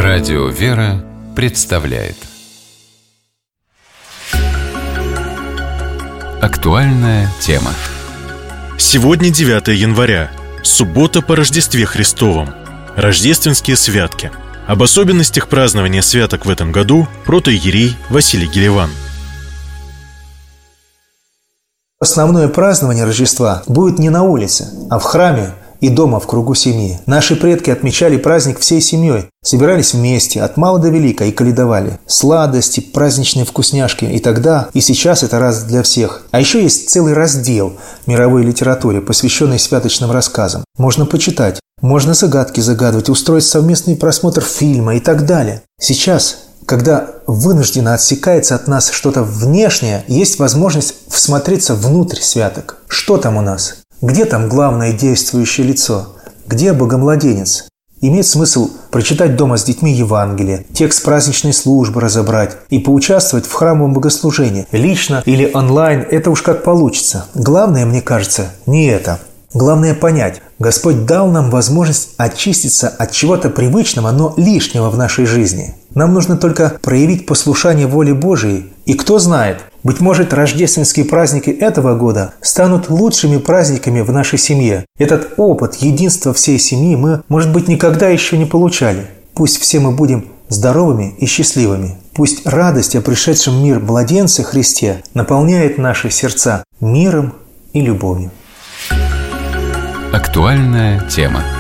Радио «Вера» представляет актуальная тема. Сегодня 9 января, суббота по Рождестве Христовом, рождественские святки. Об особенностях празднования святок в этом году протоиерей Василий Гелеван. Основное празднование Рождества будет не на улице, а в храме и дома в кругу семьи. Наши предки отмечали праздник всей семьей, собирались вместе, от мала до велика, и каледовали. Сладости, праздничные вкусняшки и тогда, и сейчас это раз для всех. А еще есть целый раздел мировой литературе, посвященный святочным рассказам. Можно почитать, можно загадки загадывать, устроить совместный просмотр фильма и так далее. Сейчас, когда вынужденно отсекается от нас что-то внешнее, есть возможность всмотреться внутрь святок. Что там у нас? Где там главное действующее лицо? Где Богомладенец? Имеет смысл прочитать дома с детьми Евангелие, текст праздничной службы разобрать и поучаствовать в храмовом богослужении. Лично или онлайн – это уж как получится. Главное, мне кажется, не это. Главное понять, Господь дал нам возможность очиститься от чего-то привычного, но лишнего в нашей жизни. Нам нужно только проявить послушание воле Божией. И кто знает, быть может, рождественские праздники этого года станут лучшими праздниками в нашей семье. Этот опыт единства всей семьи мы, может быть, никогда еще не получали. Пусть все мы будем здоровыми и счастливыми. Пусть радость о пришедшем в мир младенце Христе наполняет наши сердца миром и любовью. Актуальная тема.